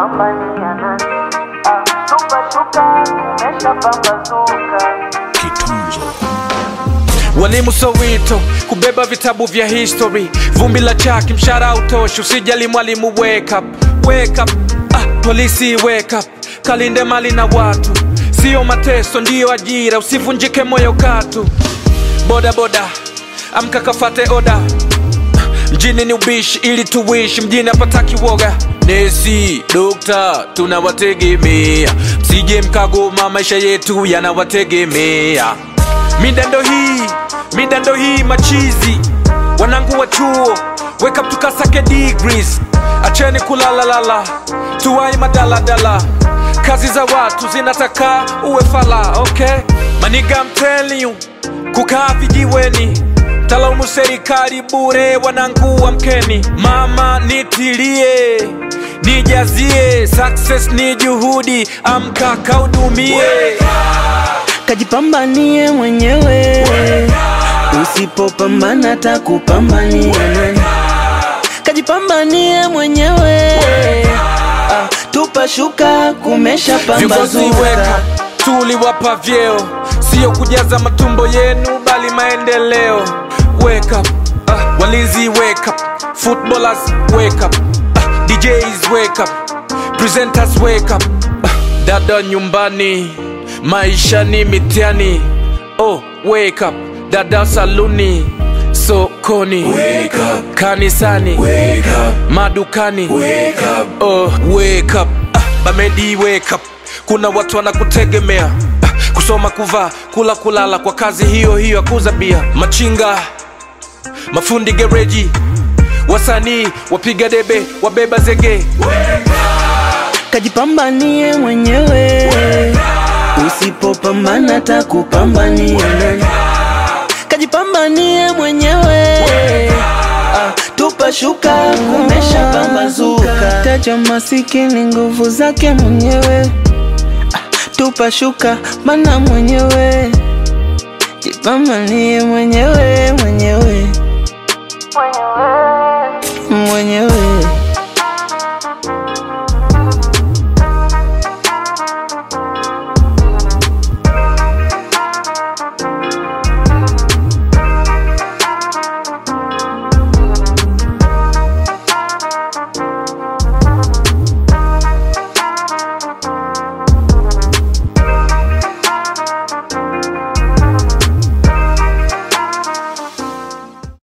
Kajipambania nani? Tupashuka umeshapambazuka. Kitunzo. Walimu Soweto kubeba vitabu vya history, vumbi la chaki mshara utoshi, usijali mwalimu wake up, wake up. Polisi wake up, kalinde mali na watu, sio mateso ndio ajira, usivunjike moyo katu. Boda boda amka kafate oda, mjini ni ubishi ili tuishi, mjini hapataki woga. Nesi, dokta, tunawategemea, msije mkagoma, maisha yetu yanawategemea. Midando hii machizi, wanangu wa chuo, wake up tukasake degrees. Acheni kulalalala, tuwai madaladala, kazi za watu zinataka uwe fala, okay? Maniga I'm telling you, kukaa vijiweni, talaumu serikali bure, wanangu amkeni. Mama nitilie, nijazie, success ni juhudi, amka kaudumie. Kajipambanie mwenyewe, usipopambana takupambania nani? Kajipambanie mwenyewe, tupashuka kumeshapambazuka. Tuliwapa vyeo, sio kujaza matumbo yenu bali maendeleo. Wake up, walinzi wake up, footballers wake up, DJs wake up, presenters wake up. Dada nyumbani, maisha ni mitiani. Oh, wake up, dada saluni, sokoni, Wake up. kanisani, Wake up. madukani, Wake up. oh, wake up. Bamedi wake up, kuna watu wanakutegemea, kusoma, kuvaa, kula, kulala, kwa kazi hiyo hiyo ya kuuza bia. Machinga, mafundi gereji, wasanii, wapiga debe, wabeba zege. Kajipambanie mwenyewe, usipopambana takupambania nani? Kajipambanie mwenyewe, tupashuka kumeshapambazuka. Taja masikini nguvu zake mwenyewe, tupashuka mana mwenyewe. Jipambanie mwenyewe.